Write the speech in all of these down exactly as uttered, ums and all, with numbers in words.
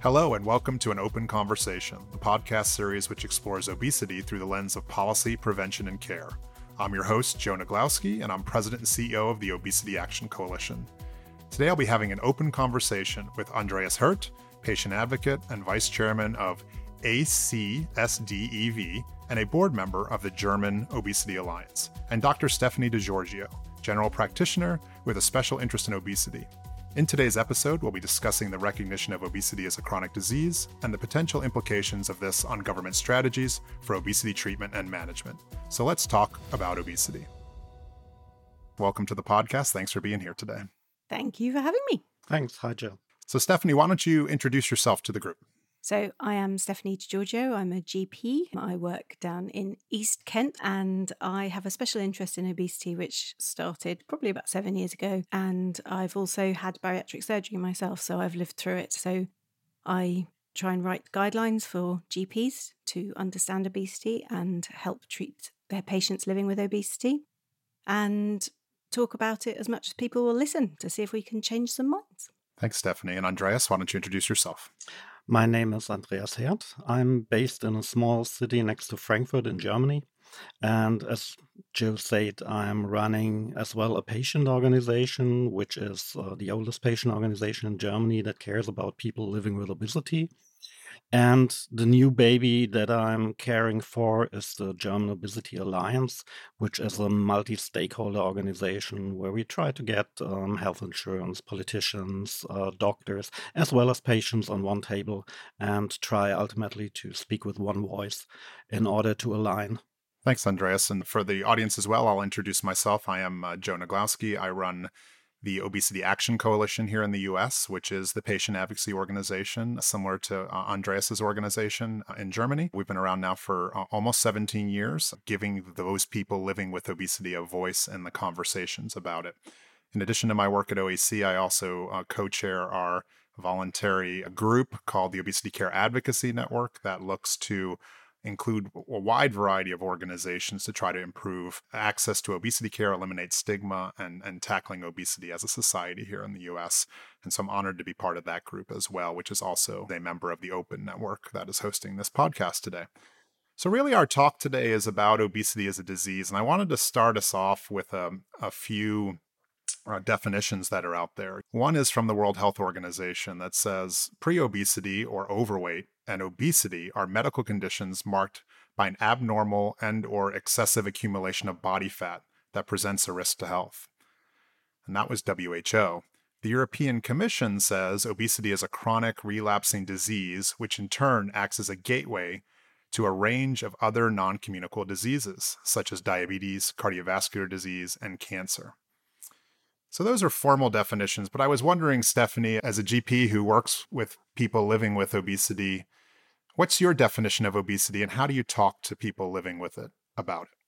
Hello and welcome to An Open Conversation, the podcast series which explores obesity through the lens of policy, prevention, and care. I'm your host, Joe Naglowski, and I'm President and C E O of the Obesity Action Coalition. Today I'll be having an open conversation with Andreas Hirt, patient advocate and vice chairman of A C S D E V and a board member of the German Obesity Alliance, and Doctor Stephanie DiGiorgio, general practitioner with a special interest in obesity. In today's episode, we'll be discussing the recognition of obesity as a chronic disease and the potential implications of this on government strategies for obesity treatment and management. So let's talk about obesity. Welcome to the podcast. Thanks for being here today. Thank you for having me. Thanks. Hi, Joe. So Stephanie, why don't you introduce yourself to the group? So I am Stephanie DiGiorgio. I'm a G P. I work down in East Kent and I have a special interest in obesity, which started probably about seven years ago. And I've also had bariatric surgery myself, so I've lived through it. So I try and write guidelines for G Ps to understand obesity and help treat their patients living with obesity and talk about it as much as people will listen to see if we can change some minds. Thanks, Stephanie. And Andreas, why don't you introduce yourself? My name is Andreas Hirt. I'm based in a small city next to Frankfurt in Germany. And as Joe said, I'm running as well a patient organization, which is uh, the oldest patient organization in Germany that cares about people living with obesity. And the new baby that I'm caring for is the German Obesity Alliance, which is a multi-stakeholder organization where we try to get um, health insurance, politicians, uh, doctors, as well as patients on one table and try ultimately to speak with one voice in order to align. Thanks, Andreas. And for the audience as well, I'll introduce myself. I am uh, Joe Naglowski. I run the Obesity Action Coalition here in the U S, which is the patient advocacy organization similar to uh, Andreas's organization in Germany. We've been around now for uh, almost seventeen years, giving those people living with obesity a voice in the conversations about it. In addition to my work at O A C, I also uh, co-chair our voluntary group called the Obesity Care Advocacy Network that looks to include a wide variety of organizations to try to improve access to obesity care, eliminate stigma, and, and tackling obesity as a society here in the U S. And so I'm honored to be part of that group as well, which is also a member of the Open Network that is hosting this podcast today. So really our talk today is about obesity as a disease. And I wanted to start us off with a, a few Uh, definitions that are out there. One is from the World Health Organization that says pre-obesity or overweight and obesity are medical conditions marked by an abnormal and or excessive accumulation of body fat that presents a risk to health. And that was W H O. The European Commission says obesity is a chronic relapsing disease, which in turn acts as a gateway to a range of other non-communicable diseases, such as diabetes, cardiovascular disease, and cancer. So those are formal definitions, but I was wondering, Stephanie, as a G P who works with people living with obesity, what's your definition of obesity and how do you talk to people living with it about it?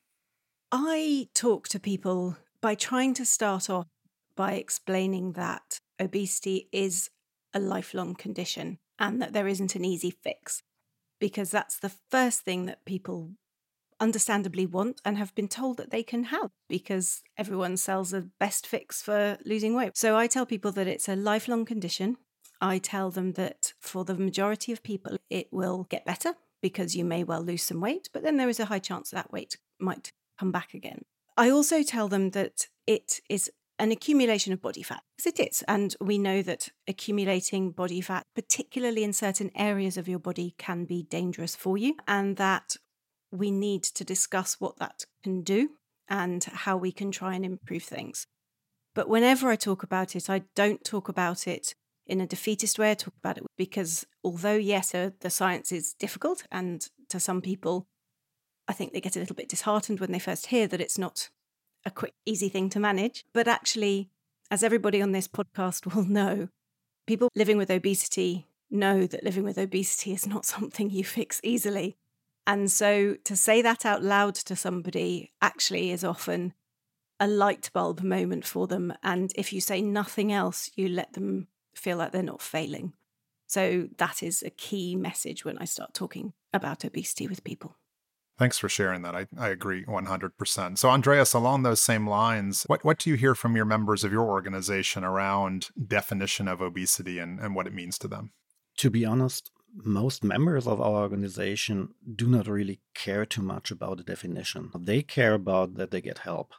I talk to people by trying to start off by explaining that obesity is a lifelong condition and that there isn't an easy fix, because that's the first thing that people understandably want and have been told that they can have, because everyone sells a best fix for losing weight. So I tell people that it's a lifelong condition. I tell them that for the majority of people, it will get better because you may well lose some weight, but then there is a high chance that weight might come back again. I also tell them that it is an accumulation of body fat, because it is. And we know that accumulating body fat, particularly in certain areas of your body, can be dangerous for you, and that we need to discuss what that can do and how we can try and improve things. But whenever I talk about it, I don't talk about it in a defeatist way. I talk about it because although, yes, uh, the science is difficult, and to some people, I think they get a little bit disheartened when they first hear that it's not a quick, easy thing to manage. But actually, as everybody on this podcast will know, people living with obesity know that living with obesity is not something you fix easily. And so to say that out loud to somebody actually is often a light bulb moment for them. And if you say nothing else, you let them feel like they're not failing. So that is a key message when I start talking about obesity with people. Thanks for sharing that. I, I agree one hundred percent. So Andreas, along those same lines, what, what do you hear from your members of your organization around definition of obesity and, and what it means to them? To be honest, most members of our organization do not really care too much about the definition. They care about that they get help.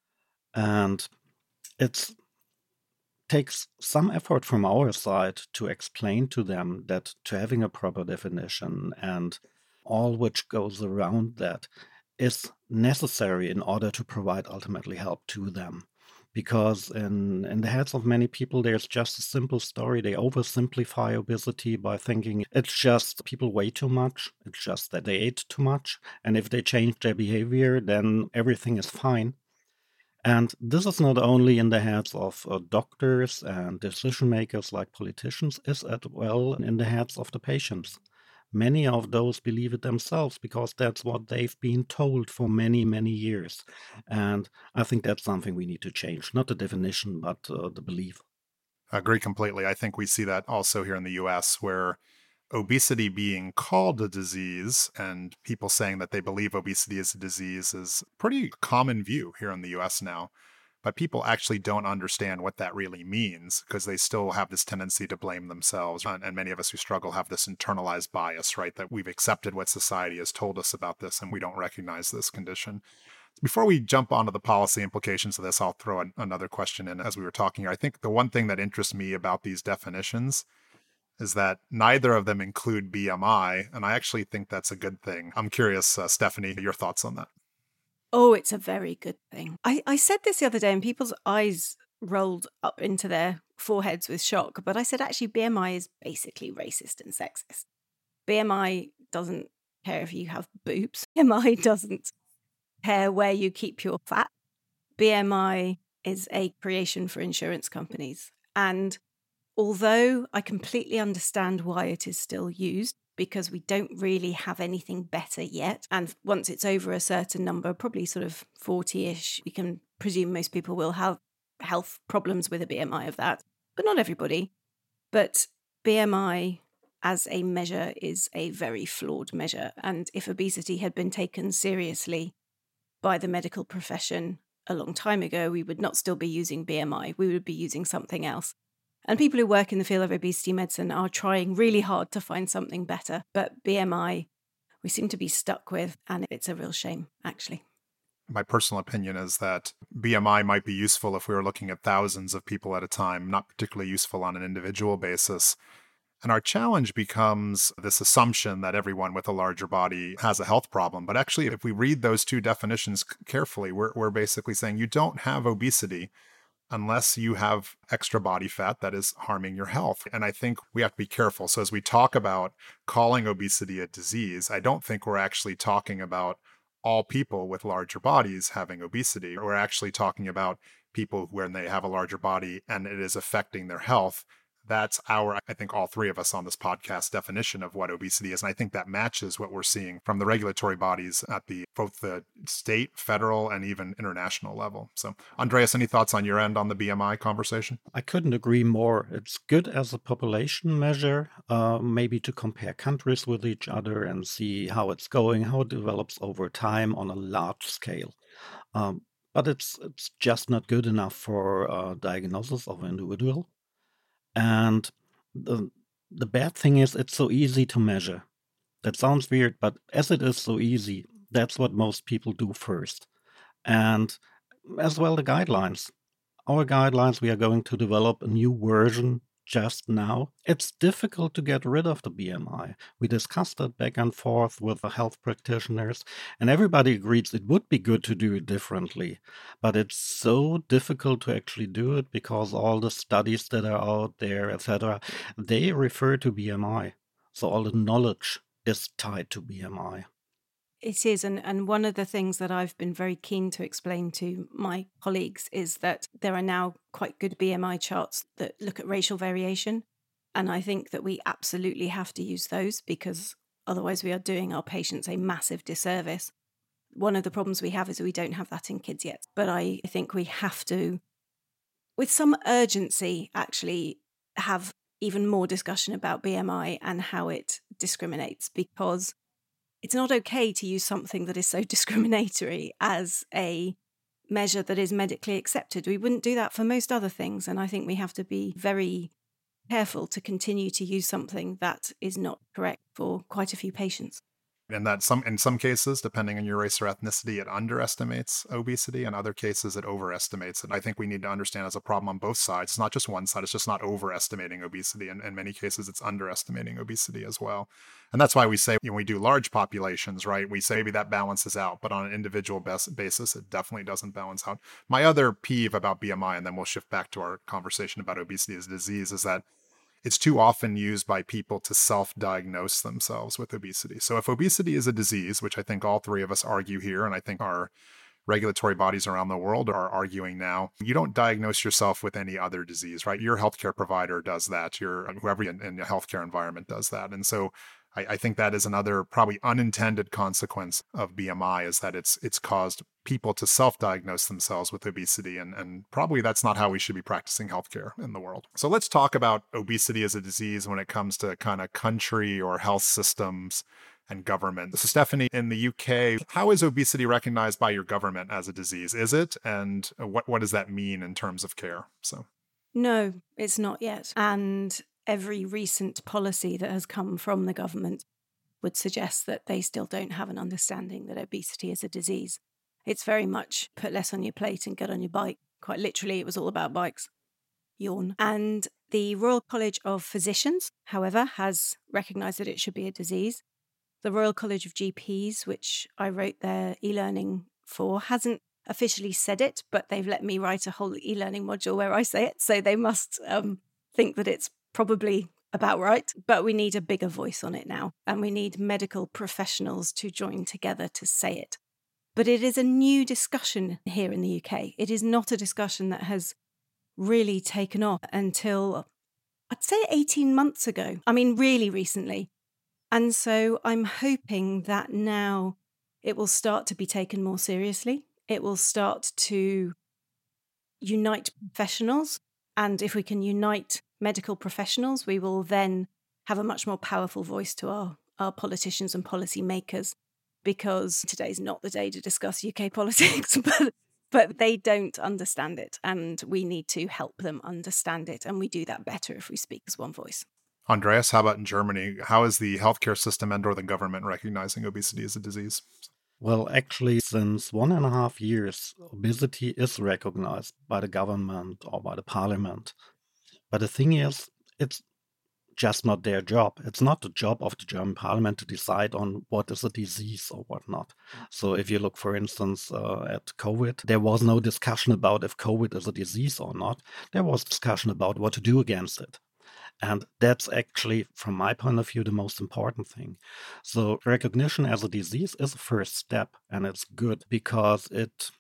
And it takes some effort from our side to explain to them that to having a proper definition and all which goes around that is necessary in order to provide ultimately help to them. Because in, in the heads of many people, there's just a simple story. They oversimplify obesity by thinking it's just people weigh too much. It's just that they ate too much. And if they change their behavior, then everything is fine. And this is not only in the heads of uh, doctors and decision makers like politicians, it's as well in the heads of the patients. Many of those believe it themselves because that's what they've been told for many, many years. And I think that's something we need to change, not the definition, but uh, the belief. I agree completely. I think we see that also here in the U S, where obesity being called a disease and people saying that they believe obesity is a disease is a pretty common view here in the U S now. But people actually don't understand what that really means because they still have this tendency to blame themselves. And many of us who struggle have this internalized bias, right? That we've accepted what society has told us about this and we don't recognize this condition. Before we jump onto the policy implications of this, I'll throw an, another question in as we were talking here. I think the one thing that interests me about these definitions is that neither of them include B M I. And I actually think that's a good thing. I'm curious, uh, Stephanie, your thoughts on that? Oh, it's a very good thing. I, I said this the other day and people's eyes rolled up into their foreheads with shock, but I said actually B M I is basically racist and sexist. B M I doesn't care if you have boobs. B M I doesn't care where you keep your fat. B M I is a creation for insurance companies. And although I completely understand why it is still used, because we don't really have anything better yet. And once it's over a certain number, probably sort of forty-ish, we can presume most people will have health problems with a B M I of that, but not everybody. But B M I as a measure is a very flawed measure. And if obesity had been taken seriously by the medical profession a long time ago, we would not still be using B M I. We would be using something else. And people who work in the field of obesity medicine are trying really hard to find something better. But B M I, we seem to be stuck with, and it's a real shame, actually. My personal opinion is that B M I might be useful if we were looking at thousands of people at a time, not particularly useful on an individual basis. And our challenge becomes this assumption that everyone with a larger body has a health problem. But actually, if we read those two definitions carefully, we're, we're basically saying you don't have obesity unless you have extra body fat that is harming your health. And I think we have to be careful. So as we talk about calling obesity a disease, I don't think we're actually talking about all people with larger bodies having obesity. We're actually talking about people when they have a larger body and it is affecting their health. That's our, I think all three of us on this podcast definition of what obesity is. And I think that matches what we're seeing from the regulatory bodies at the both the state, federal, and even international level. So Andreas, any thoughts on your end on the B M I conversation? I couldn't agree more. It's good as a population measure, uh, maybe to compare countries with each other and see how it's going, how it develops over time on a large scale. Um, but it's it's just not good enough for uh, diagnosis of an individual. And the, the bad thing is it's so easy to measure. That sounds weird, but as it is so easy, that's what most people do first. And as well, the guidelines. Our guidelines, we are going to develop a new version just now. It's difficult to get rid of the B M I. We discussed that back and forth with the health practitioners, and everybody agrees it would be good to do it differently. But it's so difficult to actually do it because all the studies that are out there, et cetera, they refer to B M I. So all the knowledge is tied to B M I. It is. And, and one of the things that I've been very keen to explain to my colleagues is that there are now quite good B M I charts that look at racial variation. And I think that we absolutely have to use those because otherwise we are doing our patients a massive disservice. One of the problems we have is we don't have that in kids yet. But I think we have to, with some urgency, actually have even more discussion about B M I and how it discriminates, because it's not okay to use something that is so discriminatory as a measure that is medically accepted. We wouldn't do that for most other things. And I think we have to be very careful to continue to use something that is not correct for quite a few patients. And that some in some cases, depending on your race or ethnicity, it underestimates obesity. In other cases, it overestimates it. I think we need to understand it's a problem on both sides. It's not just one side. It's just not overestimating obesity. And in many cases, it's underestimating obesity as well. And that's why we say when we do large populations, right, we say maybe that balances out. But on an individual basis, it definitely doesn't balance out. My other peeve about B M I, and then we'll shift back to our conversation about obesity as a disease, is that it's too often used by people to self-diagnose themselves with obesity. So if obesity is a disease, which I think all three of us argue here, and I think our regulatory bodies around the world are arguing now, you don't diagnose yourself with any other disease, right? Your healthcare provider does that. Your whoever in, in the healthcare environment does that. And so I, I think that is another probably unintended consequence of B M I, is that it's it's caused people to self-diagnose themselves with obesity. And, and probably that's not how we should be practicing healthcare in the world. So let's talk about obesity as a disease when it comes to kind of country or health systems and government. So Stephanie, in the U K, how is obesity recognized by your government as a disease? Is it? And what, what does that mean in terms of care? So, no, it's not yet. And every recent policy that has come from the government would suggest that they still don't have an understanding that obesity is a disease. It's very much put less on your plate and get on your bike. Quite literally, it was all about bikes. Yawn. And the Royal College of Physicians, however, has recognised that it should be a disease. The Royal College of G Ps, which I wrote their e-learning for, hasn't officially said it, but they've let me write a whole e-learning module where I say it. So they must um, think that it's probably about right. But we need a bigger voice on it now. And we need medical professionals to join together to say it. But it is a new discussion here in the U K. It is not a discussion that has really taken off until, I'd say, eighteen months ago. I mean, really recently. And so I'm hoping that now it will start to be taken more seriously. It will start to unite professionals. And if we can unite medical professionals, we will then have a much more powerful voice to our, our politicians and policy makers. Because today's not the day to discuss U K politics, but but they don't understand it. And we need to help them understand it. And we do that better if we speak as one voice. Andreas, how about in Germany? How is the healthcare system and or the government recognizing obesity as a disease? Well, actually, since one and a half years, obesity is recognized by the government or by the parliament. But the thing is, it's just not their job. It's not the job of the German parliament to decide on what is a disease or what not. So if you look, for instance, uh, at COVID, there was no discussion about if COVID is a disease or not. There was discussion about what to do against it. And that's actually, from my point of view, the most important thing. So recognition as a disease is a first step, and it's good because it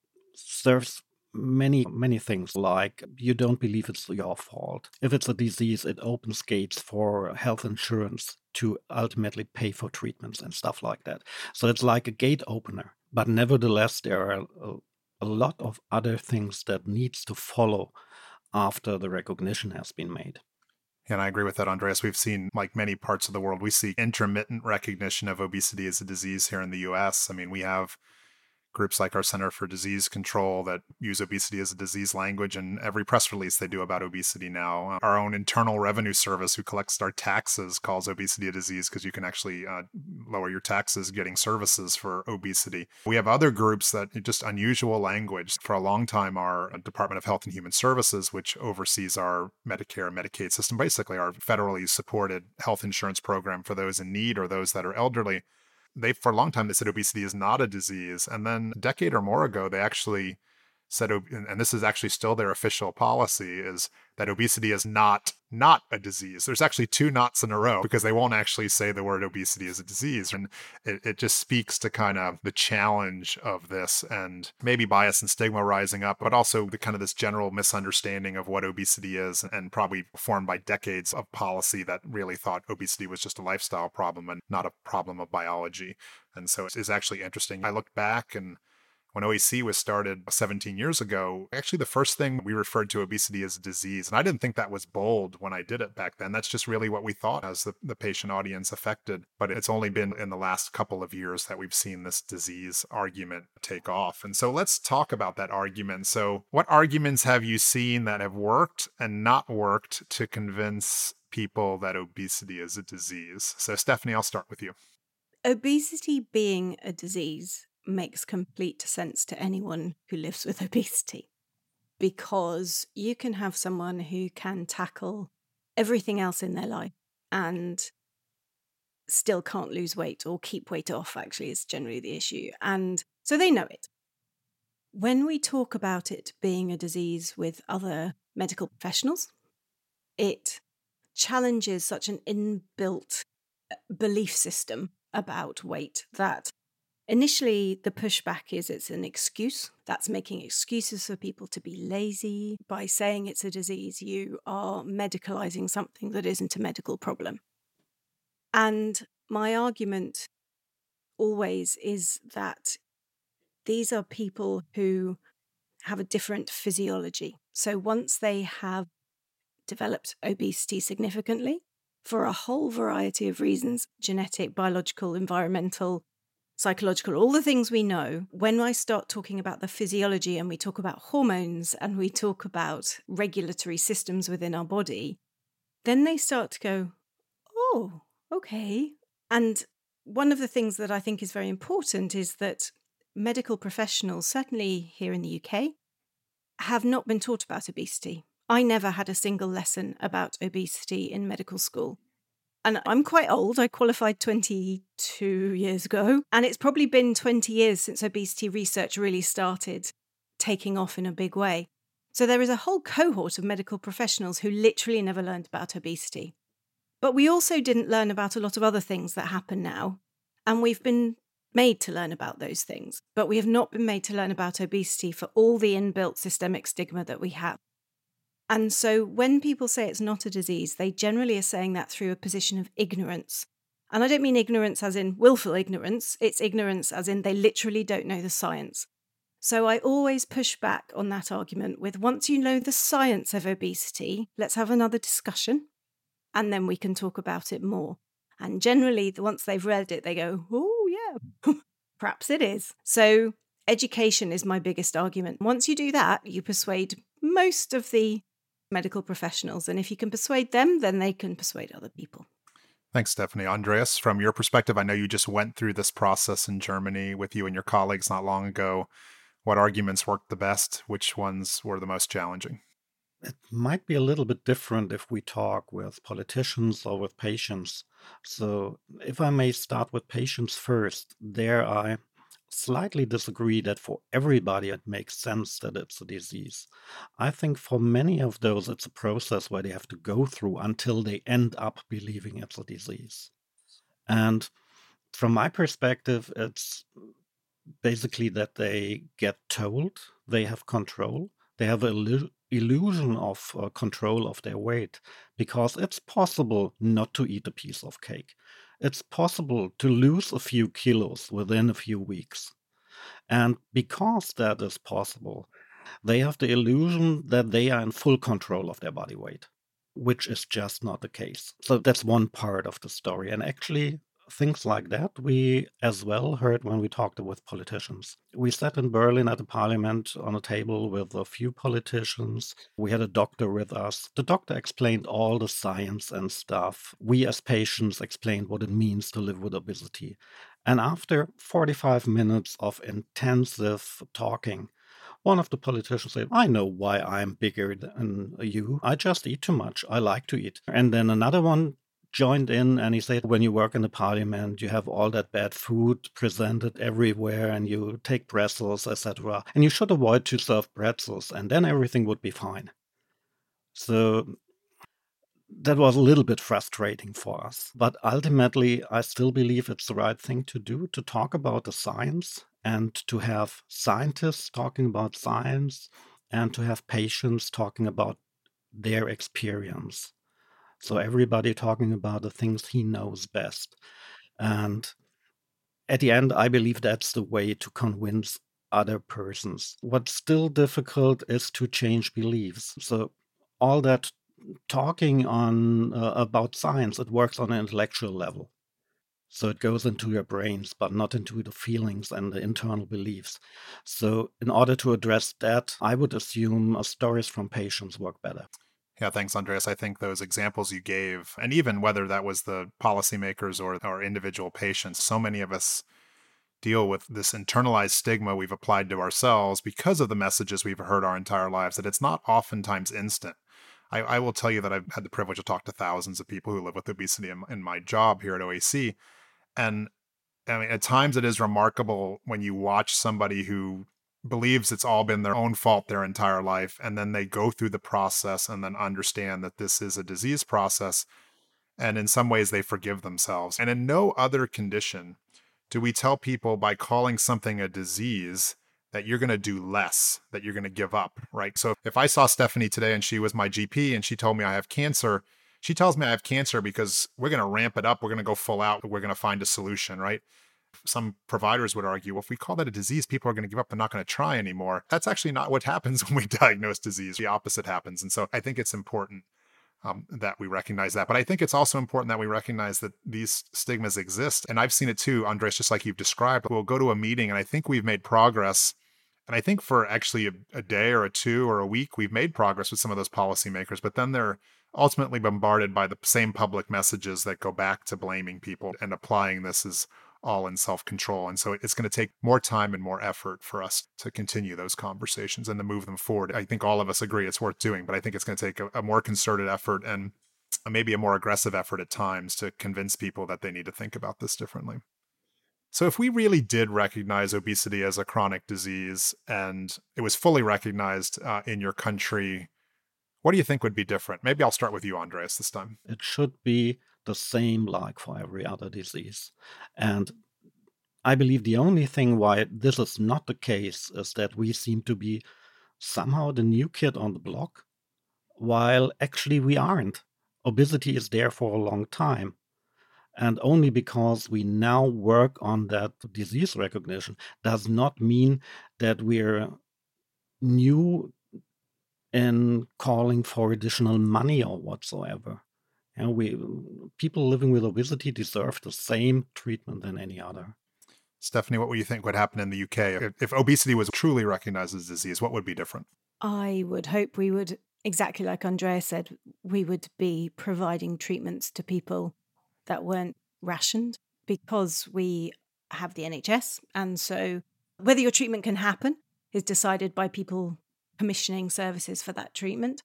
serves many, many things, like you don't believe it's your fault. If it's a disease, it opens gates for health insurance to ultimately pay for treatments and stuff like that. So it's like a gate opener. But nevertheless, there are a, a lot of other things that needs to follow after the recognition has been made. And I agree with that, Andreas. We've seen, like many parts of the world, we see intermittent recognition of obesity as a disease here in the U S. I mean, we have groups like our Center for Disease Control that use obesity as a disease language, and every press release they do about obesity now. Our own Internal Revenue Service, who collects our taxes, calls obesity a disease because you can actually uh, lower your taxes getting services for obesity. We have other groups that just unusual language. For a long time, our Department of Health and Human Services, which oversees our Medicare and Medicaid system, basically our federally supported health insurance program for those in need or those that are elderly, they, for a long time, they said obesity is not a disease. And then a decade or more ago, they actually said, and this is actually still their official policy, is that obesity is not not a disease. There's actually two nots in a row because they won't actually say the word obesity is a disease. And it, it just speaks to kind of the challenge of this and maybe bias and stigma rising up, but also the kind of this general misunderstanding of what obesity is, and probably formed by decades of policy that really thought obesity was just a lifestyle problem and not a problem of biology. And so it's actually interesting. I looked back, and when O E C was started seventeen years ago, actually the first thing we referred to obesity as a disease. And I didn't think that was bold when I did it back then. That's just really what we thought as the, the patient audience affected. But it's only been in the last couple of years that we've seen this disease argument take off. And so let's talk about that argument. So what arguments have you seen that have worked and not worked to convince people that obesity is a disease? So Stephanie, I'll start with you. Obesity being a disease makes complete sense to anyone who lives with obesity, because you can have someone who can tackle everything else in their life and still can't lose weight or keep weight off, actually, is generally the issue. And so they know it. When we talk about it being a disease with other medical professionals, it challenges such an inbuilt belief system about weight that initially the pushback is it's an excuse. That's making excuses for people to be lazy. By saying it's a disease, you are medicalizing something that isn't a medical problem. And my argument always is that these are people who have a different physiology. So once they have developed obesity significantly, for a whole variety of reasons, genetic, biological, environmental, psychological, all the things we know, when I start talking about the physiology and we talk about hormones and we talk about regulatory systems within our body, then they start to go, oh, okay. And one of the things that I think is very important is that medical professionals, certainly here in the U K, have not been taught about obesity. I never had a single lesson about obesity in medical school. And I'm quite old. I qualified twenty-two years ago. And it's probably been twenty years since obesity research really started taking off in a big way. So there is a whole cohort of medical professionals who literally never learned about obesity. But we also didn't learn about a lot of other things that happen now. And we've been made to learn about those things. But we have not been made to learn about obesity for all the inbuilt systemic stigma that we have. And so when people say it's not a disease, they generally are saying that through a position of ignorance. And I don't mean ignorance as in willful ignorance. It's ignorance as in they literally don't know the science. So I always push back on that argument with, once you know the science of obesity, let's have another discussion, and then we can talk about it more. And generally, once they've read it, they go, oh, yeah, perhaps it is. So education is my biggest argument. Once you do that, you persuade most of the medical professionals. And if you can persuade them, then they can persuade other people. Thanks, Stephanie. Andreas, from your perspective, I know you just went through this process in Germany with you and your colleagues not long ago. What arguments worked the best? Which ones were the most challenging? It might be a little bit different if we talk with politicians or with patients. So if I may start with patients first, there I slightly disagree that for everybody it makes sense that it's a disease. I think for many of those it's a process where they have to go through until they end up believing it's a disease. And from my perspective, it's basically that they get told they have control. They have an illusion of uh, control of their weight, because it's possible not to eat a piece of cake. It's possible to lose a few kilos within a few weeks. And because that is possible, they have the illusion that they are in full control of their body weight, which is just not the case. So that's one part of the story. And actually, things like that we as well heard when we talked with politicians. We sat in Berlin at the parliament on a table with a few politicians. We had a doctor with us. The doctor explained all the science and stuff. We as patients explained what it means to live with obesity. And after forty-five minutes of intensive talking, one of the politicians said, I know why I'm bigger than you. I just eat too much. I like to eat. And then another one joined in and he said, when you work in the parliament, you have all that bad food presented everywhere and you take pretzels, et cetera. And you should avoid to serve pretzels and then everything would be fine. So that was a little bit frustrating for us. But ultimately, I still believe it's the right thing to do, to talk about the science and to have scientists talking about science and to have patients talking about their experience. So everybody talking about the things he knows best. And at the end, I believe that's the way to convince other persons. What's still difficult is to change beliefs. So all that talking on uh, about science, it works on an intellectual level. So it goes into your brains, but not into the feelings and the internal beliefs. So in order to address that, I would assume uh, stories from patients work better. Yeah, thanks, Andreas. I think those examples you gave, and even whether that was the policymakers or, or individual patients, so many of us deal with this internalized stigma we've applied to ourselves because of the messages we've heard our entire lives, that it's not oftentimes instant. I, I will tell you that I've had the privilege to talk to thousands of people who live with obesity in, in my job here at O A C. And I mean, at times it is remarkable when you watch somebody who believes it's all been their own fault their entire life, and then they go through the process and then understand that this is a disease process. And in some ways, they forgive themselves. And in no other condition do we tell people by calling something a disease that you're going to do less, that you're going to give up, right? So if I saw Stephanie today and she was my G P and she told me I have cancer, she tells me I have cancer because we're going to ramp it up. We're going to go full out. We're going to find a solution, right? Some providers would argue, well, if we call that a disease, people are going to give up. They're not going to try anymore. That's actually not what happens when we diagnose disease. The opposite happens. And so I think it's important um, that we recognize that. But I think it's also important that we recognize that these stigmas exist. And I've seen it too, Andres, just like you've described. We'll go to a meeting and I think we've made progress. And I think for actually a, a day or a two or a week, we've made progress with some of those policymakers. But then they're ultimately bombarded by the same public messages that go back to blaming people and applying this as all in self-control. And so it's going to take more time and more effort for us to continue those conversations and to move them forward. I think all of us agree it's worth doing, but I think it's going to take a, a more concerted effort and maybe a more aggressive effort at times to convince people that they need to think about this differently. So if we really did recognize obesity as a chronic disease and it was fully recognized uh, in your country, what do you think would be different? Maybe I'll start with you, Andreas, this time. It should be the same like for every other disease. And I believe the only thing why this is not the case is that we seem to be somehow the new kid on the block, while actually we aren't. Obesity is there for a long time. And only because we now work on that disease recognition does not mean that we're new in calling for additional money or whatsoever. And we people living with obesity deserve the same treatment than any other. Stephanie, what would you think would happen in the U K if, if obesity was truly recognized as a disease? What would be different? I would hope we would, exactly like Andreas said, we would be providing treatments to people that weren't rationed, because we have the N H S. And so whether your treatment can happen is decided by people commissioning services for that treatment.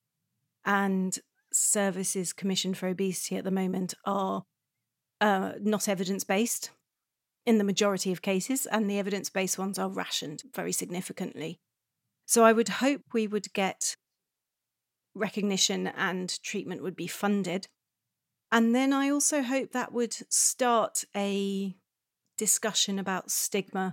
And services commissioned for obesity at the moment are uh, not evidence-based in the majority of cases, and the evidence-based ones are rationed very significantly. So I would hope we would get recognition and treatment would be funded. And then I also hope that would start a discussion about stigma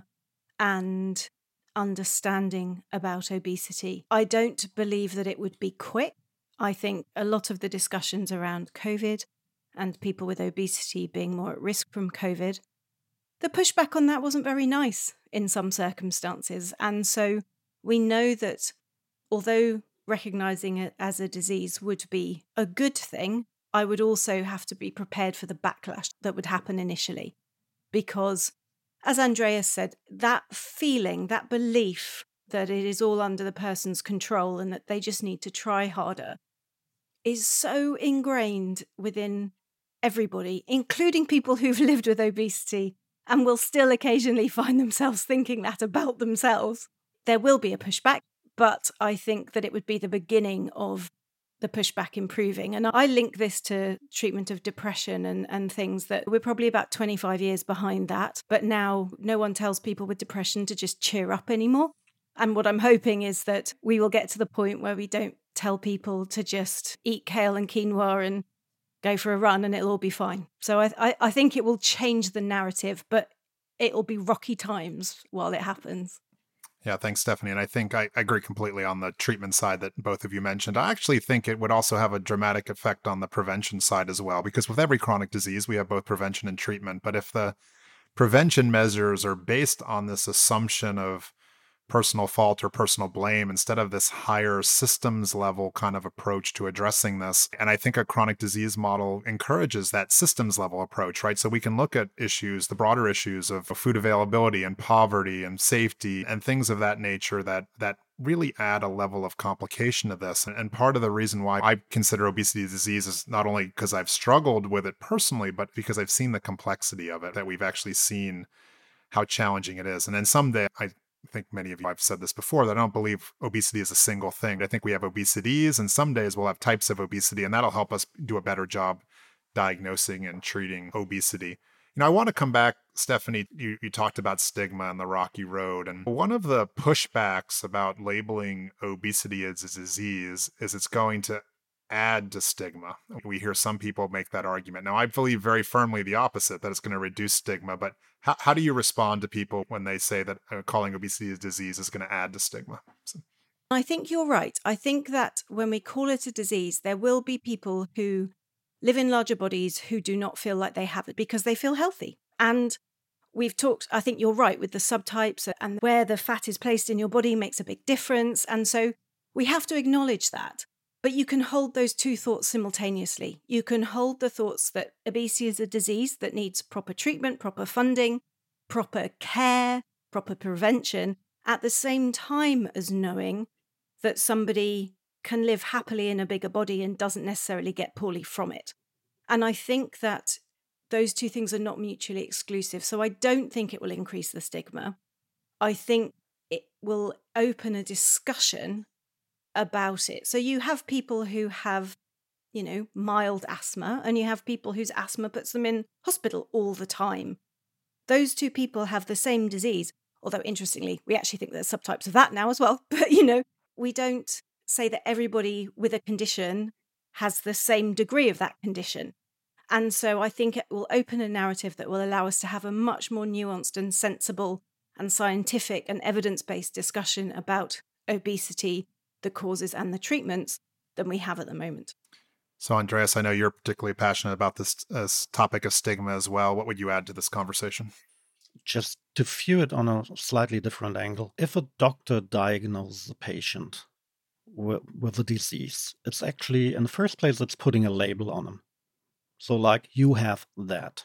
and understanding about obesity. I don't believe that it would be quick. I think a lot of the discussions around COVID and people with obesity being more at risk from COVID, the pushback on that wasn't very nice in some circumstances. And so we know that although recognizing it as a disease would be a good thing, I would also have to be prepared for the backlash that would happen initially. Because, as Andreas said, that feeling, that belief that it is all under the person's control and that they just need to try harder is so ingrained within everybody, including people who've lived with obesity and will still occasionally find themselves thinking that about themselves. There will be a pushback, but I think that it would be the beginning of the pushback improving. And I link this to treatment of depression and, and things that we're probably about twenty-five years behind that. But now no one tells people with depression to just cheer up anymore. And what I'm hoping is that we will get to the point where we don't tell people to just eat kale and quinoa and go for a run and it'll all be fine. So I, I, I think it will change the narrative, but it'll be rocky times while it happens. Yeah, thanks, Stephanie. And I think I, I agree completely on the treatment side that both of you mentioned. I actually think it would also have a dramatic effect on the prevention side as well, because with every chronic disease, we have both prevention and treatment. But if the prevention measures are based on this assumption of personal fault or personal blame instead of this higher systems level kind of approach to addressing this. And I think a chronic disease model encourages that systems level approach, right? So we can look at issues, the broader issues of food availability and poverty and safety and things of that nature that that really add a level of complication to this. And part of the reason why I consider obesity a disease is not only because I've struggled with it personally, but because I've seen the complexity of it, that we've actually seen how challenging it is. And then someday, I think many of you have said this before, that I don't believe obesity is a single thing. I think we have obesities, and some days we'll have types of obesity, and that'll help us do a better job diagnosing and treating obesity. You know, I want to come back, Stephanie, you, you talked about stigma and the rocky road. And one of the pushbacks about labeling obesity as a disease is it's going to add to stigma. We hear some people make that argument. Now, I believe very firmly the opposite, that it's going to reduce stigma. But how, how do you respond to people when they say that uh, calling obesity a disease is going to add to stigma? So. I think you're right. I think that when we call it a disease, there will be people who live in larger bodies who do not feel like they have it because they feel healthy. And we've talked, I think you're right, with the subtypes and where the fat is placed in your body makes a big difference. And so we have to acknowledge that. But you can hold those two thoughts simultaneously. You can hold the thoughts that obesity is a disease that needs proper treatment, proper funding, proper care, proper prevention, at the same time as knowing that somebody can live happily in a bigger body and doesn't necessarily get poorly from it. And I think that those two things are not mutually exclusive. So I don't think it will increase the stigma. I think it will open a discussion about it. So you have people who have, you know, mild asthma, and you have people whose asthma puts them in hospital all the time. Those two people have the same disease, although interestingly, we actually think there's subtypes of that now as well. But, you know, we don't say that everybody with a condition has the same degree of that condition. And so I think it will open a narrative that will allow us to have a much more nuanced and sensible and scientific and evidence-based discussion about obesity, the causes and the treatments than we have at the moment. So Andreas, I know you're particularly passionate about this, this topic of stigma as well. What would you add to this conversation? Just to view it on a slightly different angle, if a doctor diagnoses a patient with, with a disease, it's actually, in the first place, it's putting a label on them. So like, you have that.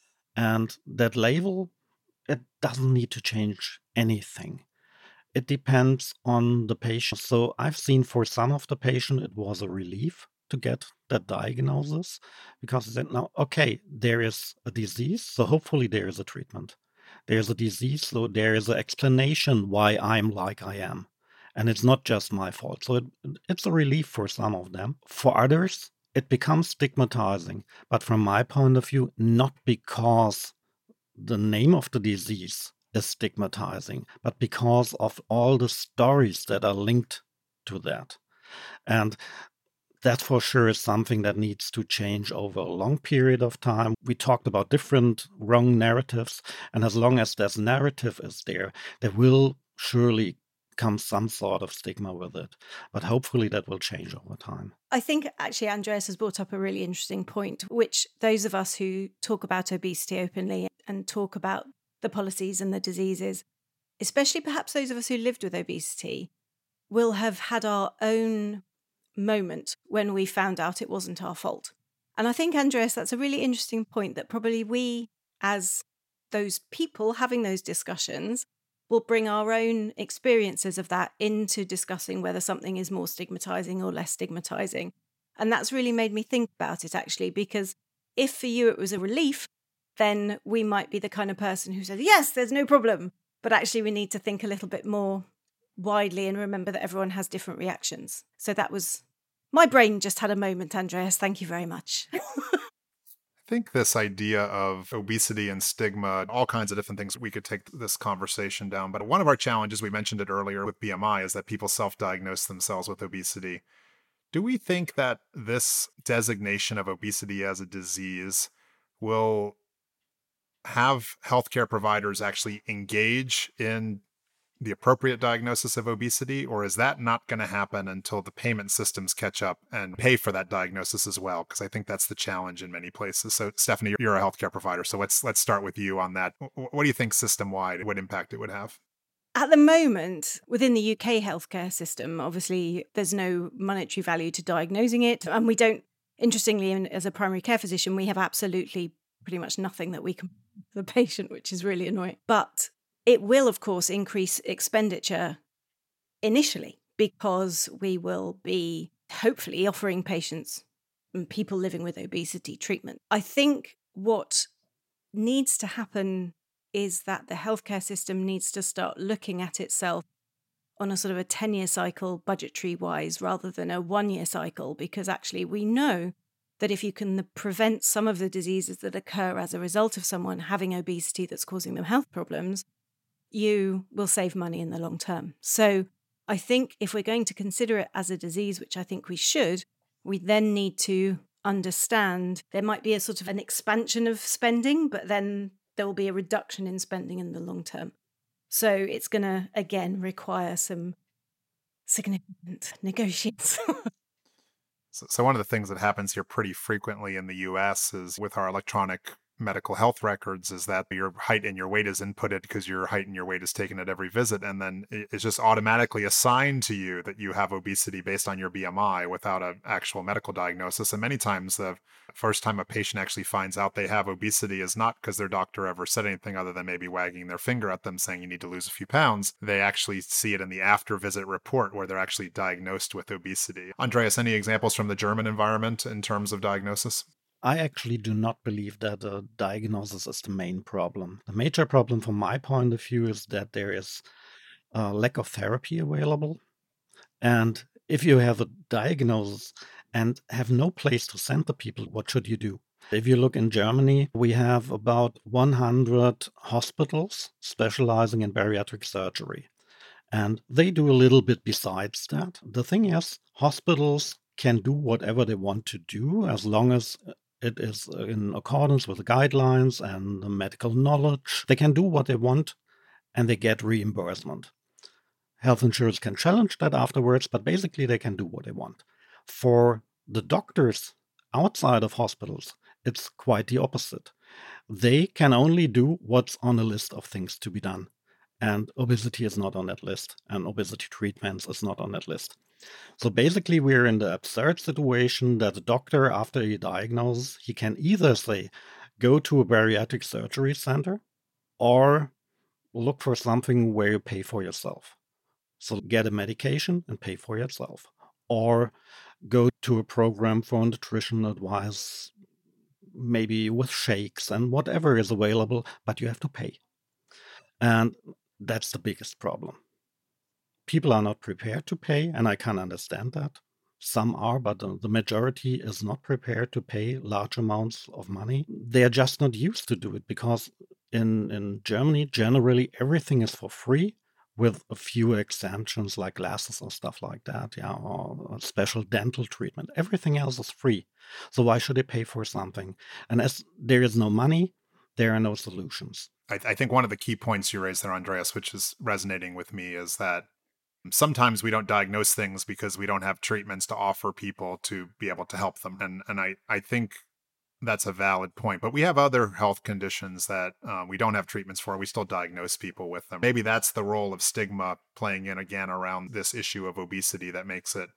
And that label, it doesn't need to change anything. It depends on the patient. So I've seen for some of the patient, it was a relief to get that diagnosis, because they said, now, okay, there is a disease, so hopefully there is a treatment. There's a disease, so there is an explanation why I'm like I am. And it's not just my fault. So it, it's a relief for some of them. For others, it becomes stigmatizing. But from my point of view, not because the name of the disease is stigmatizing, but because of all the stories that are linked to that. And that for sure is something that needs to change over a long period of time. We talked about different wrong narratives, and as long as this narrative is there, there will surely come some sort of stigma with it. But hopefully that will change over time. I think actually Andreas has brought up a really interesting point, which those of us who talk about obesity openly and talk about the policies and the diseases, especially perhaps those of us who lived with obesity, will have had our own moment when we found out it wasn't our fault. And I think, Andreas, that's a really interesting point, that probably we, as those people having those discussions, will bring our own experiences of that into discussing whether something is more stigmatizing or less stigmatizing. And that's really made me think about it, actually, because if for you it was a relief, then we might be the kind of person who says, yes, there's no problem. But actually, we need to think a little bit more widely and remember that everyone has different reactions. So that was, my brain just had a moment, Andreas. Thank you very much. I think this idea of obesity and stigma, all kinds of different things, we could take this conversation down. But one of our challenges, we mentioned it earlier with B M I, is that people self-diagnose themselves with obesity. Do we think that this designation of obesity as a disease will have healthcare providers actually engage in the appropriate diagnosis of obesity, or is that not going to happen until the payment systems catch up and pay for that diagnosis as well? Because I think that's the challenge in many places. So, Stephanie, you're a healthcare provider, so let's let's start with you on that. What do you think system-wide, what impact it would have? At the moment, within the U K healthcare system, obviously there's no monetary value to diagnosing it. And we don't, interestingly, as a primary care physician, we have absolutely pretty much nothing that we can for the patient, which is really annoying. But it will, of course, increase expenditure initially because we will be hopefully offering patients and people living with obesity treatment. I think what needs to happen is that the healthcare system needs to start looking at itself on a sort of a ten-year cycle budgetary-wise rather than a one-year cycle, because actually we know that if you can prevent some of the diseases that occur as a result of someone having obesity that's causing them health problems, you will save money in the long term. So I think if we're going to consider it as a disease, which I think we should, we then need to understand there might be a sort of an expansion of spending, but then there will be a reduction in spending in the long term. So it's going to, again, require some significant negotiations. so, so one of the things that happens here pretty frequently in the U S is with our electronic medical health records is that your height and your weight is inputted because your height and your weight is taken at every visit. And then it's just automatically assigned to you that you have obesity based on your B M I without an actual medical diagnosis. And many times the first time a patient actually finds out they have obesity is not because their doctor ever said anything other than maybe wagging their finger at them saying you need to lose a few pounds. They actually see it in the after visit report where they're actually diagnosed with obesity. Andreas, any examples from the German environment in terms of diagnosis? I actually do not believe that a diagnosis is the main problem. The major problem from my point of view is that there is a lack of therapy available. And if you have a diagnosis and have no place to send the people, what should you do? If you look in Germany, we have about one hundred hospitals specializing in bariatric surgery. And they do a little bit besides that. The thing is, hospitals can do whatever they want to do as long as it is in accordance with the guidelines and the medical knowledge. They can do what they want and they get reimbursement. Health insurance can challenge that afterwards, but basically they can do what they want. For the doctors outside of hospitals, it's quite the opposite. They can only do what's on a list of things to be done. And obesity is not on that list, and obesity treatments is not on that list. So basically, we're in the absurd situation that the doctor, after he diagnoses, he can either say, go to a bariatric surgery center or look for something where you pay for yourself. So get a medication and pay for yourself. Or go to a program for nutrition advice, maybe with shakes and whatever is available, but you have to pay. And that's the biggest problem. People are not prepared to pay, and I can understand that. Some are, but the majority is not prepared to pay large amounts of money. They're just not used to do it because in, in Germany, generally everything is for free with a few exemptions like glasses or stuff like that, yeah, or special dental treatment. Everything else is free. So why should they pay for something? And as there is no money, there are no solutions. I, th- I think one of the key points you raised there, Andreas, which is resonating with me, is that sometimes we don't diagnose things because we don't have treatments to offer people to be able to help them. And and I, I think that's a valid point. But we have other health conditions that uh, we don't have treatments for. We still diagnose people with them. Maybe that's the role of stigma playing in again around this issue of obesity that makes it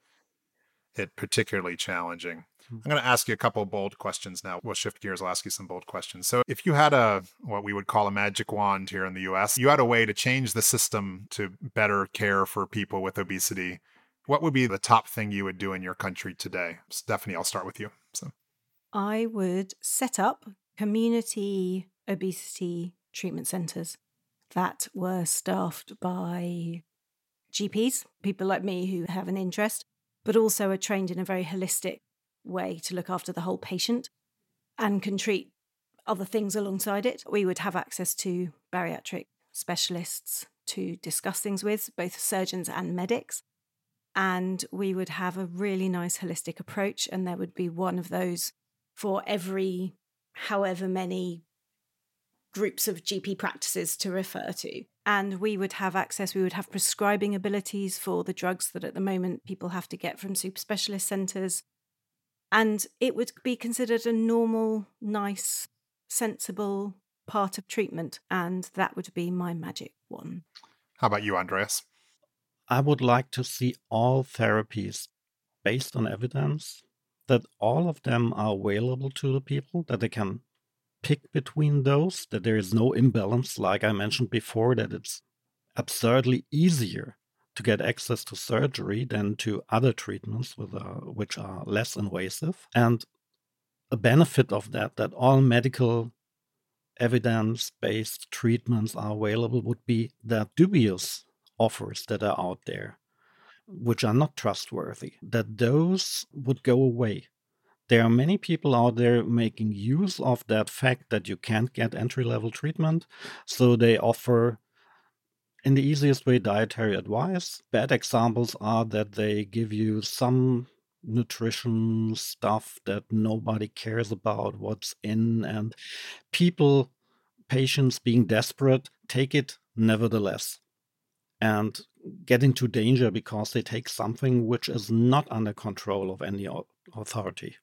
it particularly challenging. I'm going to ask you a couple of bold questions now. We'll shift gears. I'll ask you some bold questions. So if you had a, what we would call a magic wand here in the U S, you had a way to change the system to better care for people with obesity, what would be the top thing you would do in your country today? Stephanie, I'll start with you. So I would set up community obesity treatment centres that were staffed by G Ps, people like me who have an interest, but also are trained in a very holistic way to look after the whole patient and can treat other things alongside it. We would have access to bariatric specialists to discuss things with, both surgeons and medics. And we would have a really nice holistic approach, and there would be one of those for every however many groups of G P practices to refer to. And we would have access, we would have prescribing abilities for the drugs that at the moment people have to get from super specialist centres. And it would be considered a normal, nice, sensible part of treatment. And that would be my magic one. How about you, Andreas? I would like to see all therapies based on evidence, that all of them are available to the people, that they can pick between those, that there is no imbalance, like I mentioned before, that it's absurdly easier to get access to surgery than to other treatments with, uh, which are less invasive. And a benefit of that, that all medical evidence-based treatments are available, would be that dubious offers that are out there, which are not trustworthy, that those would go away. There are many people out there making use of that fact that you can't get entry-level treatment, so they offer, in the easiest way, dietary advice. Bad examples are that they give you some nutrition stuff that nobody cares about what's in, and people, patients being desperate, take it nevertheless and get into danger because they take something which is not under control of any authority.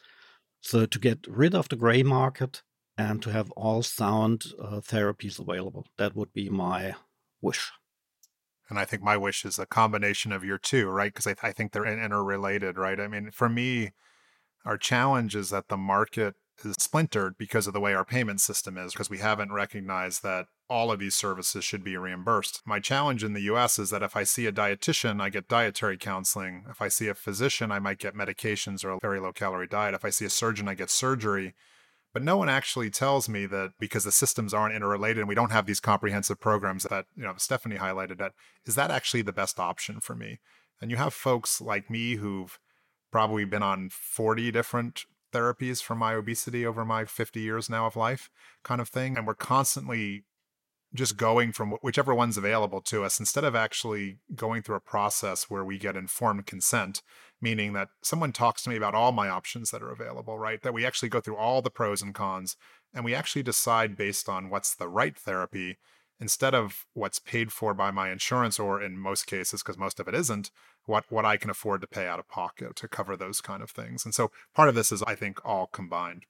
So to get rid of the gray market and to have all sound uh, therapies available, that would be my wish. And I think my wish is a combination of your two, right? Because I, th- I think they're interrelated, right? I mean, for me, our challenge is that the market is splintered because of the way our payment system is, because we haven't recognized that all of these services should be reimbursed. My challenge in the U S is that if I see a dietitian, I get dietary counseling. If I see a physician, I might get medications or a very low calorie diet. If I see a surgeon, I get surgery. But no one actually tells me that, because the systems aren't interrelated and we don't have these comprehensive programs that, you know, Stephanie highlighted, that is that actually the best option for me? And you have folks like me who've probably been on forty different therapies for my obesity over my fifty years now of life, kind of thing. And we're constantly just going from whichever one's available to us, instead of actually going through a process where we get informed consent, meaning that someone talks to me about all my options that are available, right? That we actually go through all the pros and cons, and we actually decide based on what's the right therapy, instead of what's paid for by my insurance, or in most cases, because most of it isn't, what, what I can afford to pay out of pocket to cover those kind of things. And so part of this is, I think, all combined.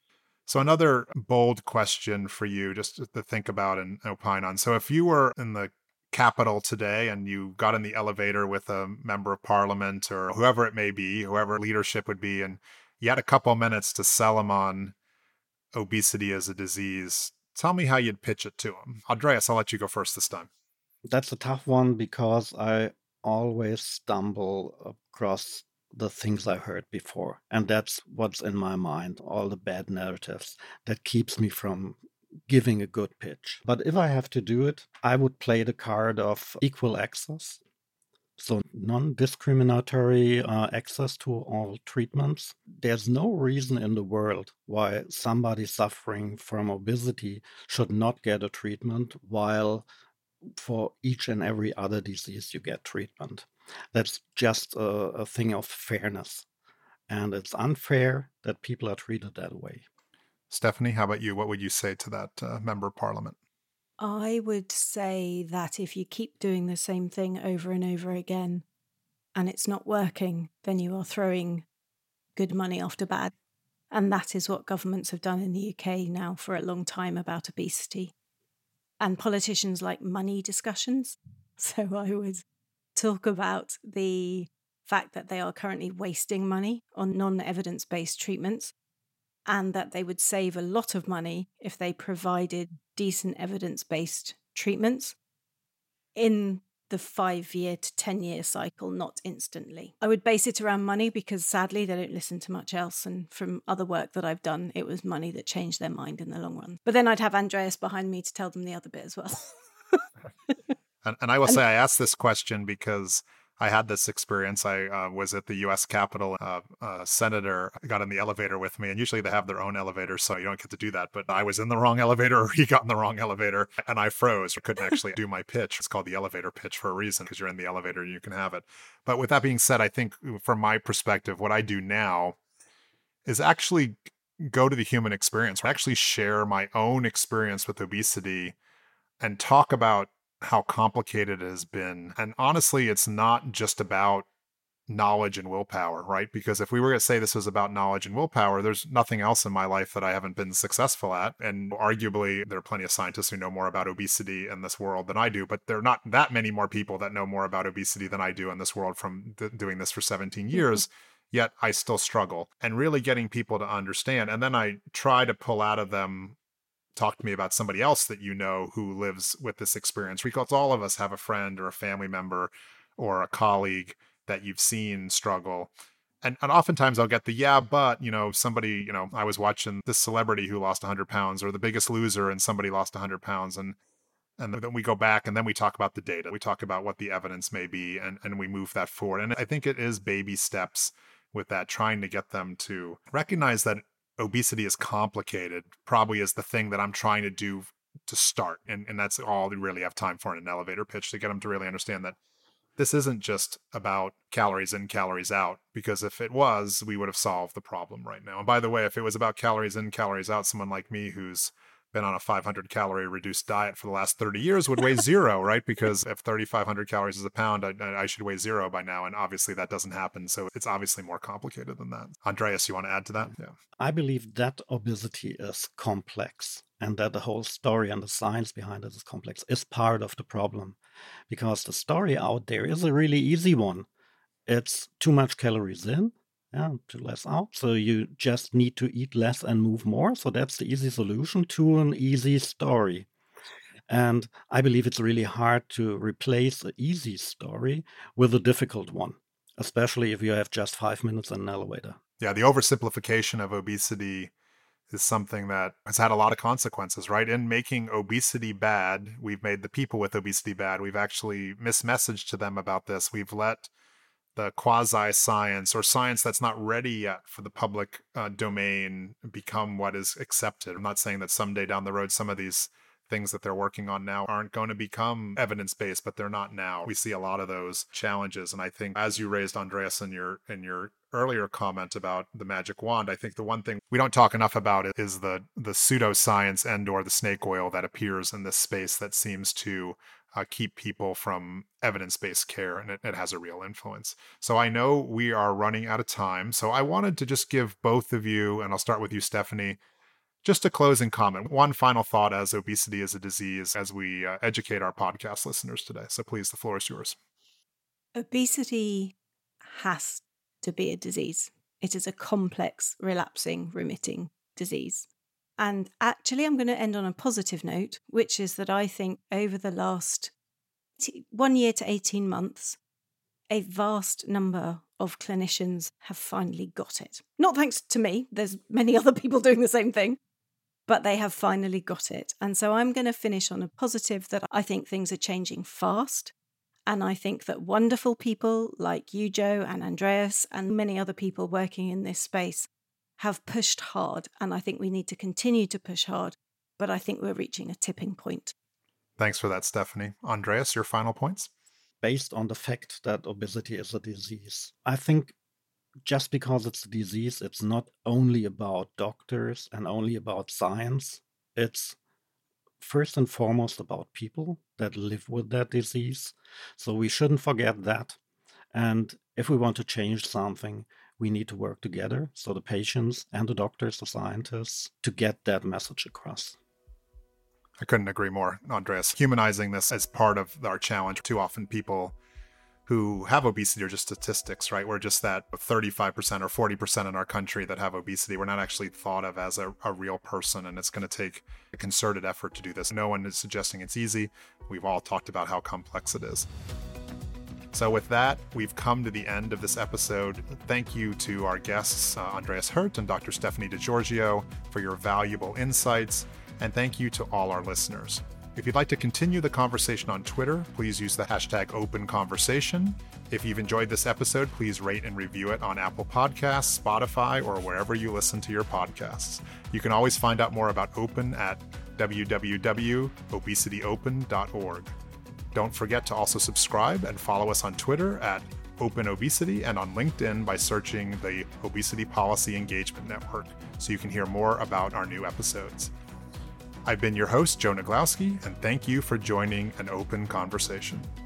So another bold question for you, just to think about and opine on. So if you were in the Capitol today and you got in the elevator with a member of parliament or whoever it may be, whoever leadership would be, and you had a couple of minutes to sell them on obesity as a disease, tell me how you'd pitch it to them. Andreas, I'll let you go first this time. That's a tough one because I always stumble across the things I heard before. And that's what's in my mind, all the bad narratives that keeps me from giving a good pitch. But if I have to do it, I would play the card of equal access. So non-discriminatory uh, access to all treatments. There's no reason in the world why somebody suffering from obesity should not get a treatment, while for each and every other disease you get treatment. That's just a, a thing of fairness. And it's unfair that people are treated that way. Stephanie, how about you? What would you say to that uh, member of parliament? I would say that if you keep doing the same thing over and over again and it's not working, then you are throwing good money after bad. And that is what governments have done in the U K now for a long time about obesity. And politicians like money discussions. So I would talk about the fact that they are currently wasting money on non-evidence-based treatments, and that they would save a lot of money if they provided decent evidence-based treatments in the five-year to ten-year cycle, not instantly. I would base it around money because sadly they don't listen to much else. And from other work that I've done, it was money that changed their mind in the long run. But then I'd have Andreas behind me to tell them the other bit as well. and, and I will say I asked this question because I had this experience. I uh, was at the U S Capitol. Uh, a senator got in the elevator with me, and usually they have their own elevator, so you don't get to do that. But I was in the wrong elevator, or he got in the wrong elevator, and I froze. I couldn't actually do my pitch. It's called the elevator pitch for a reason, because you're in the elevator and you can have it. But with that being said, I think from my perspective, what I do now is actually go to the human experience, or actually share my own experience with obesity and talk about how complicated it has been. And honestly, it's not just about knowledge and willpower, right? Because if we were going to say this was about knowledge and willpower, there's nothing else in my life that I haven't been successful at. And arguably, there are plenty of scientists who know more about obesity in this world than I do, but there are not that many more people that know more about obesity than I do in this world from th- doing this for seventeen years. Yet I still struggle. And really getting people to understand. And then I try to pull out of them, talk to me about somebody else that you know who lives with this experience. Because all of us have a friend or a family member or a colleague that you've seen struggle. And, and oftentimes I'll get the, yeah, but, you know, somebody, you know, I was watching this celebrity who lost one hundred pounds, or The Biggest Loser and somebody lost one hundred pounds. And and then we go back and then we talk about the data. We talk about what the evidence may be, and, and we move that forward. And I think it is baby steps with that, trying to get them to recognize that obesity is complicated, probably is the thing that I'm trying to do to start. And, and that's all we really have time for in an elevator pitch, to get them to really understand that this isn't just about calories in, calories out, because if it was, we would have solved the problem right now. And by the way, if it was about calories in, calories out, someone like me who's been on a five hundred calorie reduced diet for the last thirty years would weigh zero, right? Because if thirty-five hundred calories is a pound, I, I should weigh zero by now. And obviously that doesn't happen. So it's obviously more complicated than that. Andreas, you want to add to that? Yeah. I believe that obesity is complex, and that the whole story and the science behind it is complex is part of the problem, because the story out there is a really easy one. It's too much calories in, yeah, too less out. So you just need to eat less and move more. So that's the easy solution to an easy story. And I believe it's really hard to replace an easy story with a difficult one, especially if you have just five minutes in an elevator. Yeah, the oversimplification of obesity is something that has had a lot of consequences, right? In making obesity bad, we've made the people with obesity bad. We've actually mismessaged to them about this. We've let the quasi-science, or science that's not ready yet for the public uh, domain, become what is accepted. I'm not saying that someday down the road, some of these things that they're working on now aren't going to become evidence-based, but they're not now. We see a lot of those challenges. And I think, as you raised, Andreas, in your in your earlier comment about the magic wand, I think the one thing we don't talk enough about is the the pseudoscience and or the snake oil that appears in this space that seems to uh, keep people from evidence-based care, and it, it has a real influence. So I know we are running out of time. So I wanted to just give both of you, and I'll start with you, Stephanie, just a closing comment. One final thought as obesity is a disease, as we uh, educate our podcast listeners today. So please, the floor is yours. Obesity has to be a disease. It is a complex, relapsing, remitting disease. And actually, I'm going to end on a positive note, which is that I think over the last one year to eighteen months, a vast number of clinicians have finally got it. Not thanks to me. There's many other people doing the same thing, but they have finally got it. And so I'm going to finish on a positive, that I think things are changing fast. And I think that wonderful people like you, Joe, and Andreas, and many other people working in this space have pushed hard. And I think we need to continue to push hard. But I think we're reaching a tipping point. Thanks for that, Stephanie. Andreas, your final points? Based on the fact that obesity is a disease, I think just because it's a disease, it's not only about doctors and only about science. It's first and foremost about people that live with that disease. So we shouldn't forget that. And if we want to change something, we need to work together. So the patients and the doctors, the scientists, to get that message across. I couldn't agree more, Andreas. Humanizing this as part of our challenge. Too often people who have obesity are just statistics, right? We're just that thirty-five percent or forty percent in our country that have obesity. We're not actually thought of as a, a real person, and it's going to take a concerted effort to do this. No one is suggesting it's easy. We've all talked about how complex it is. So with that, we've come to the end of this episode. Thank you to our guests, uh, Andreas Hirt and Doctor Stephanie DiGiorgio, for your valuable insights. And thank you to all our listeners. If you'd like to continue the conversation on Twitter, please use the hashtag OpenConversation. If you've enjoyed this episode, please rate and review it on Apple Podcasts, Spotify, or wherever you listen to your podcasts. You can always find out more about Open at w w w dot obesity open dot org. Don't forget to also subscribe and follow us on Twitter at Open Obesity and on LinkedIn by searching the Obesity Policy Engagement Network, so you can hear more about our new episodes. I've been your host, Joe Naglowski, and thank you for joining an open conversation.